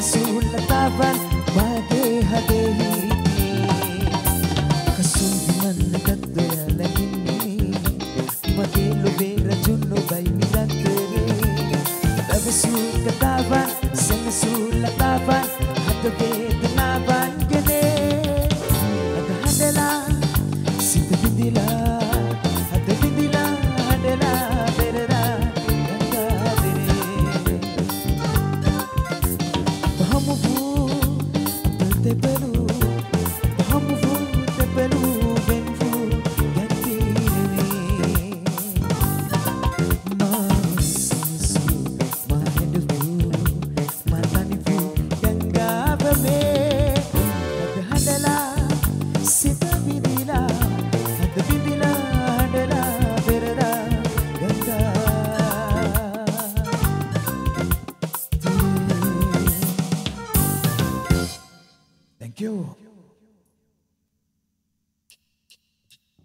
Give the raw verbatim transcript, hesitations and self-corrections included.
සුලතාවන් වාගේ හදේ හිටියේ කසුන් විමන්නටත් ඔයාලගින්නේ මගේ ලොබේ රජුන් ඔබයි නිරන්තරේ සුලතාවන් සුලතාවන් හද වේදනාවන් ගෙනේ අද හදලා සිත විඳිලා හද විඳිලා හදලා පෙරලා ගංගාදරේ බහමු වූ තෙපලු බහමු වූ තෙපලු වෙන්වු ගැතිනේ මා සසු මා හෙඩවු මා තනිවු ගංගාවමේ අද හදලා සිත විඳිලා හද විඳිලා හදලා පෙරලා ගංගා Thank you.